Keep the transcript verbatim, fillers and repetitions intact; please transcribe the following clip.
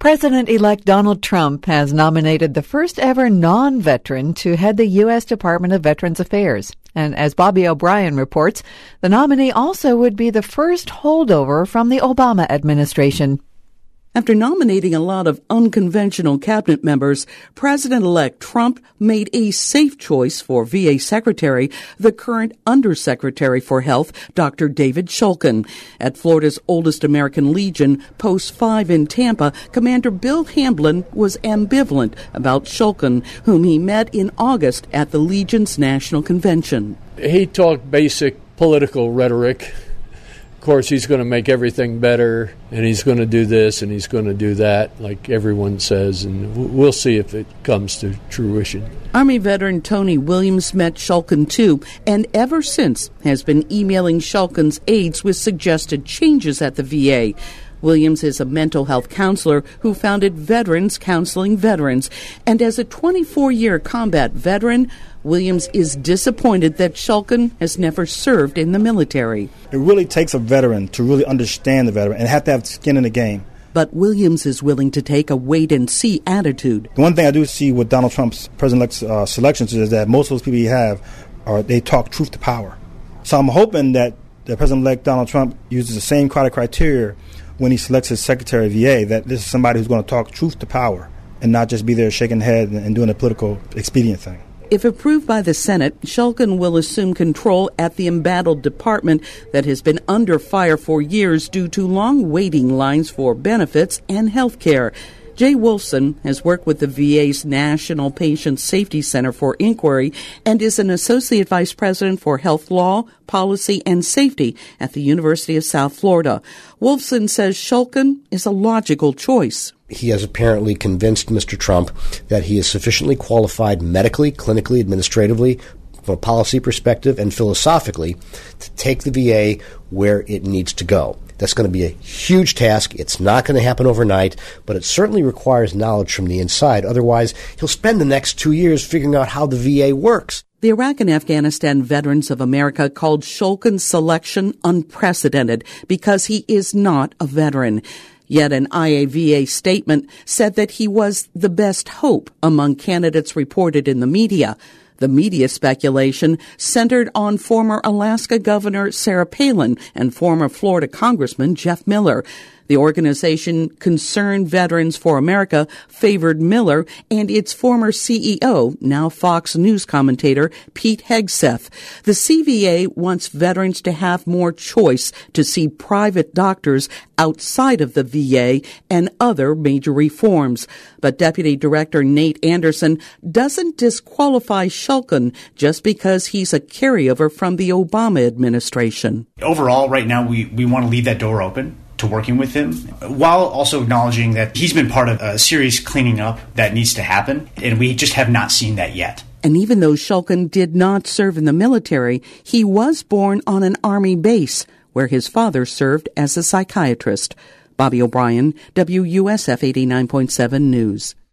President-elect Donald Trump has nominated the first ever non-veteran to head the U S Department of Veterans Affairs. And as Bobby O'Brien reports, the nominee also would be the first holdover from the Obama administration. After nominating a lot of unconventional cabinet members, President-elect Trump made a safe choice for V A Secretary, the current Undersecretary for Health, Doctor David Shulkin. At Florida's oldest American Legion, Post five in Tampa, Commander Bill Hamblin was ambivalent about Shulkin, whom he met in August at the Legion's National Convention. He talked basic political rhetoric. Of course, he's going to make everything better, and he's going to do this, and he's going to do that, like everyone says, and we'll see if it comes to fruition. Army veteran Tony Williams met Shulkin, too, and ever since has been emailing Shulkin's aides with suggested changes at the V A. Williams is a mental health counselor who founded Veterans Counseling Veterans, and as a twenty-four-year combat veteran, Williams is disappointed that Shulkin has never served in the military. It really takes a veteran to really understand the veteran and have to have skin in the game. But Williams is willing to take a wait-and-see attitude. The one thing I do see with Donald Trump's president-elect's uh, selections is that most of those people he have, are they talk truth to power. So I'm hoping that the President-elect Donald Trump uses the same kind of criteria when he selects his Secretary of V A, that this is somebody who's going to talk truth to power and not just be there shaking head and doing a political expedient thing. If approved by the Senate, Shulkin will assume control at the embattled department that has been under fire for years due to long waiting lines for benefits and health care. Jay Wolfson has worked with the V A's National Patient Safety Center for Inquiry and is an Associate Vice President for Health Law, Policy, and Safety at the University of South Florida. Wolfson says Shulkin is a logical choice. He has apparently convinced Mister Trump that he is sufficiently qualified medically, clinically, administratively, from a policy perspective, and philosophically to take the V A where it needs to go. That's going to be a huge task. It's not going to happen overnight, but it certainly requires knowledge from the inside. Otherwise, he'll spend the next two years figuring out how the V A works. The Iraq and Afghanistan Veterans of America called Shulkin's selection unprecedented because he is not a veteran. Yet an I A V A statement said that he was the best hope among candidates reported in the media. The media speculation centered on former Alaska Governor Sarah Palin and former Florida Congressman Jeff Miller. The organization Concerned Veterans for America favored Miller and its former C E O, now Fox News commentator, Pete Hegseth. The C V A wants veterans to have more choice to see private doctors outside of the V A and other major reforms. But Deputy Director Nate Anderson doesn't disqualify Shulkin just because he's a carryover from the Obama administration. Overall, right now, we, we want to leave that door open to working with him, while also acknowledging that he's been part of a serious cleaning up that needs to happen, and we just have not seen that yet. And even though Shulkin did not serve in the military, he was born on an Army base where his father served as a psychiatrist. Bobby O'Brien, W U S F eighty-nine point seven News.